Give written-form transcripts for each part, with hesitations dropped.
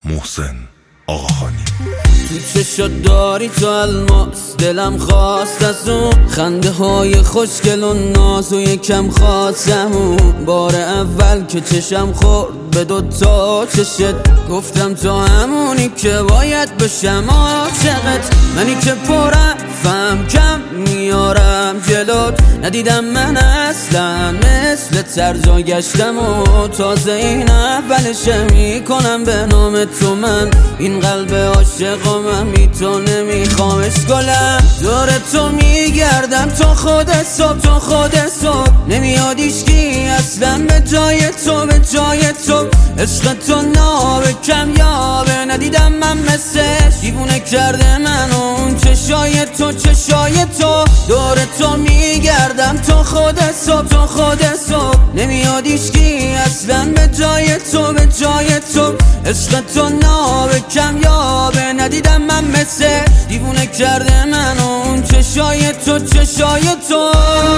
محسن آقاخانی. تو چشات داری تو الماس، دلم خواست از اون خنده های خوشگل و ناز و یکم خواستم. بار اول که چشم خورد به دوتا چشت، گفتم تو همونی که باید بشم عاشقت. منی که پرم فهم کم میارم جلوت، ندیدم من اصلا مثل ترجا گشتم و تازه این اولشه میکنم به نام تو. من این قلب عاشقم تو نمیخوامش گلم، دور تو میگردم تا خود صبح، تا خود صبح نمیاد ایشکی اصلا به جای تو، به جای تو. عشق تو نابه کمیابه، ندیدم من مثلش، دیوونه کرده من اون چشای تو، چشای تو. دور تو میگردم تا خود صبح، تا خود صبح نمیاد ایشکی اصلا به جای تو، به جای تو. عشق تو نابه کمیابه، ندیدم من مثل، دیوونه کرده من اون چشای تو، چشای تو.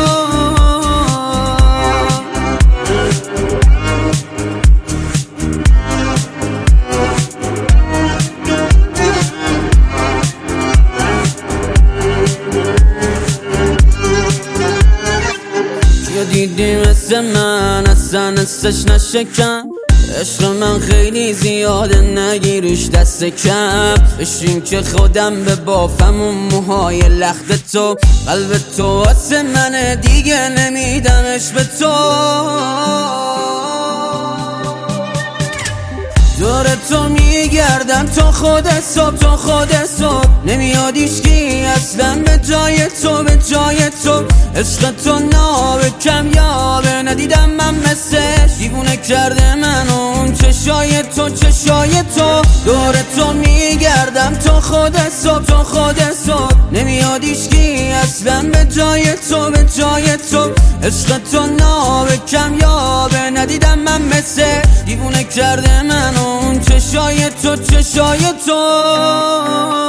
دیدی مثل من اصلا حسش نشکم، عشق من خیلی زیاده نگیریش دست کم. بشین که خودم به بافم و موهای لخت تو، قلب تو واسه منه دیگه نمیدمش به تو. دور تو میگردم تا خود صبح، تا خود صبح نمیاد ایشکی اصلا به جای تو، به جای تو. عشق تو نابه کمیابه، ندیدم من مثلش، دیوونه کرده من اون چشای تو، چشای تو. دور تو میگردم تا خود صبح، تا خود صبح نمیاد ایشکی اصلا به جای تو، به جای تو. عشق تو نابه کمیابه، ندیدم من مثل، دیوونه کرده من اون چشای تو، چشای تو.